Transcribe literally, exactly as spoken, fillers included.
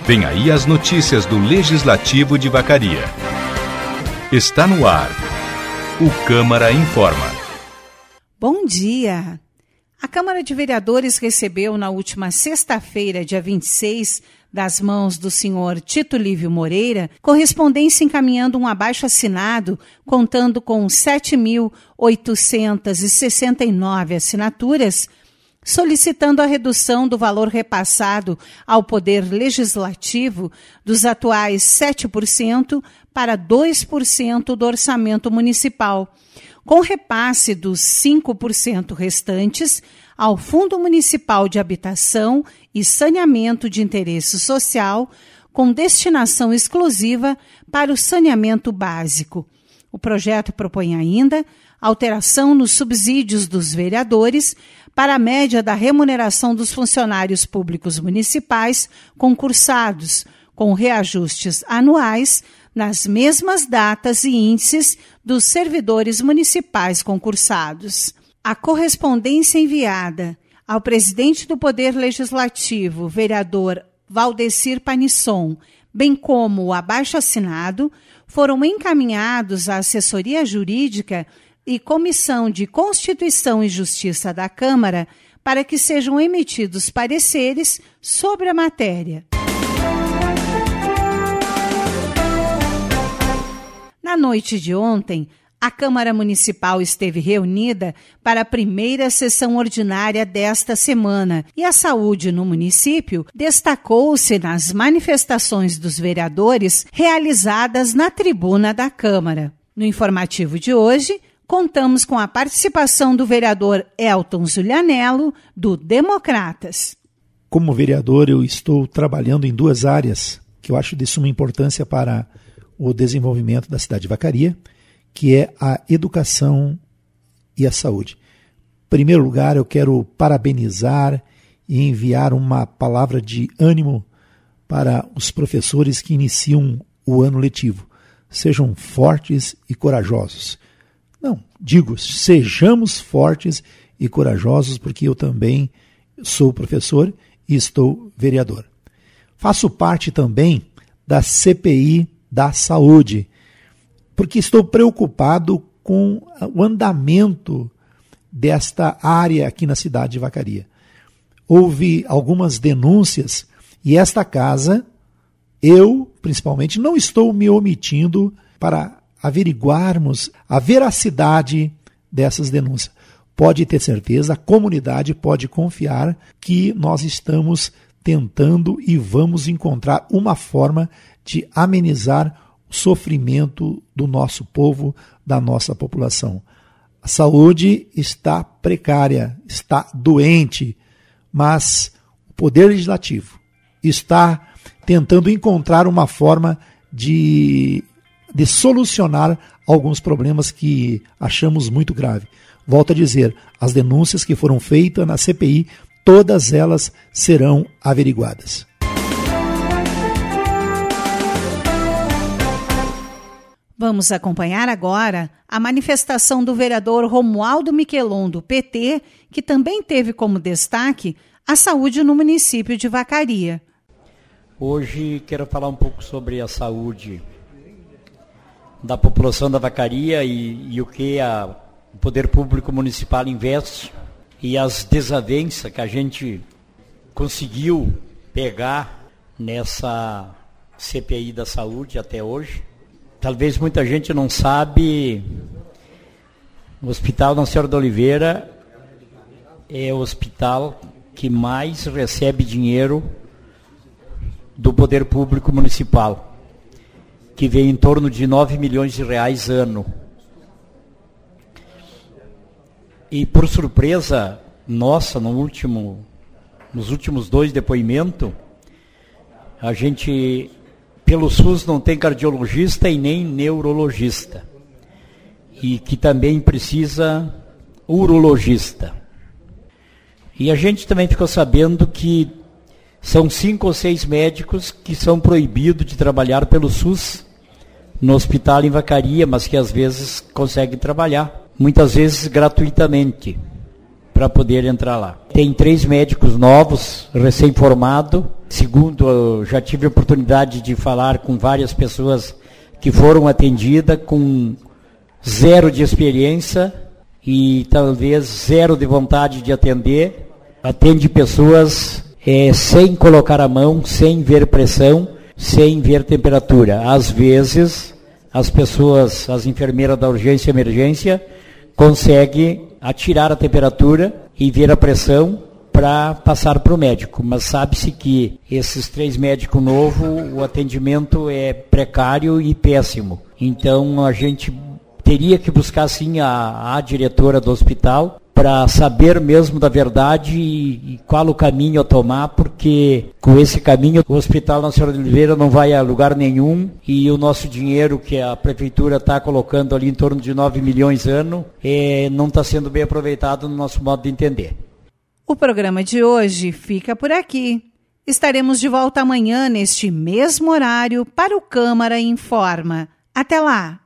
Vem aí as notícias do Legislativo de Vacaria. Está no ar. O Câmara Informa. Bom dia! A Câmara de Vereadores recebeu na última sexta-feira, dia vinte e seis, das mãos do senhor Tito Lívio Moreira, correspondência encaminhando um abaixo-assinado contando com sete mil oitocentas e sessenta e nove assinaturas, solicitando a redução do valor repassado ao Poder Legislativo dos atuais sete por cento para dois por cento do orçamento municipal, com repasse dos cinco por cento restantes ao Fundo Municipal de Habitação e Saneamento de Interesse Social, com destinação exclusiva para o saneamento básico. O projeto propõe ainda alteração nos subsídios dos vereadores para a média da remuneração dos funcionários públicos municipais concursados, com reajustes anuais nas mesmas datas e índices dos servidores municipais concursados. A correspondência enviada ao presidente do Poder Legislativo, vereador Valdecir Panisson, bem como o abaixo-assinado, foram encaminhados à assessoria jurídica e Comissão de Constituição e Justiça da Câmara para que sejam emitidos pareceres sobre a matéria. Na noite de ontem, a Câmara Municipal esteve reunida para a primeira sessão ordinária desta semana e a saúde no município destacou-se nas manifestações dos vereadores realizadas na tribuna da Câmara. No informativo de hoje, contamos com a participação do vereador Elton Zulianello, do Democratas. Como vereador, eu estou trabalhando em duas áreas que eu acho de suma importância para o desenvolvimento da cidade de Vacaria, que é a educação e a saúde. Em primeiro lugar, eu quero parabenizar e enviar uma palavra de ânimo para os professores que iniciam o ano letivo. Sejam fortes e corajosos. Não, digo, sejamos fortes e corajosos, porque eu também sou professor e estou vereador. Faço parte também da C P I da saúde, porque estou preocupado com o andamento desta área aqui na cidade de Vacaria. Houve algumas denúncias e esta casa, eu principalmente, não estou me omitindo para averiguarmos a veracidade dessas denúncias. Pode ter certeza, a comunidade pode confiar que nós estamos tentando e vamos encontrar uma forma de amenizar o sofrimento do nosso povo, da nossa população. A saúde está precária, está doente, mas o Poder Legislativo está tentando encontrar uma forma de, de solucionar alguns problemas que achamos muito graves. Volto a dizer, as denúncias que foram feitas na C P I, todas elas serão averiguadas. Vamos acompanhar agora a manifestação do vereador Romualdo Miquelon, do P T, que também teve como destaque a saúde no município de Vacaria. Hoje quero falar um pouco sobre a saúde da população da Vacaria e, e o que a, o Poder Público Municipal investe e as desavenças que a gente conseguiu pegar nessa C P I da saúde até hoje. Talvez muita gente não sabe, o Hospital Nossa Senhora da Oliveira é o hospital que mais recebe dinheiro do Poder Público Municipal, que vem em torno de nove milhões de reais ano. E por surpresa nossa, no último, nos últimos dois depoimentos, a gente, pelo SUS, não tem cardiologista e nem neurologista. E que também precisa urologista. E a gente também ficou sabendo que são cinco ou seis médicos que são proibidos de trabalhar pelo SUS no hospital em Vacaria, mas que às vezes conseguem trabalhar, muitas vezes gratuitamente, para poder entrar lá. Tem três médicos novos, recém-formados, segundo, eu já tive a oportunidade de falar com várias pessoas que foram atendidas com zero de experiência e talvez zero de vontade de atender. Atende pessoas é, sem colocar a mão, sem ver pressão, sem ver temperatura. Às vezes, as pessoas, as enfermeiras da urgência e emergência, conseguem atirar a temperatura e ver a pressão para passar para o médico. Mas sabe-se que esses três médicos novos, o atendimento é precário e péssimo. Então, a gente teria que buscar, sim, a, a diretora do hospital para saber mesmo da verdade e, e qual o caminho a tomar, porque com esse caminho o Hospital Nossa Senhora de Oliveira não vai a lugar nenhum e o nosso dinheiro que a prefeitura está colocando ali em torno de nove milhões ano é, não está sendo bem aproveitado no nosso modo de entender. O programa de hoje fica por aqui. Estaremos de volta amanhã neste mesmo horário para o Câmara Informa. Até lá!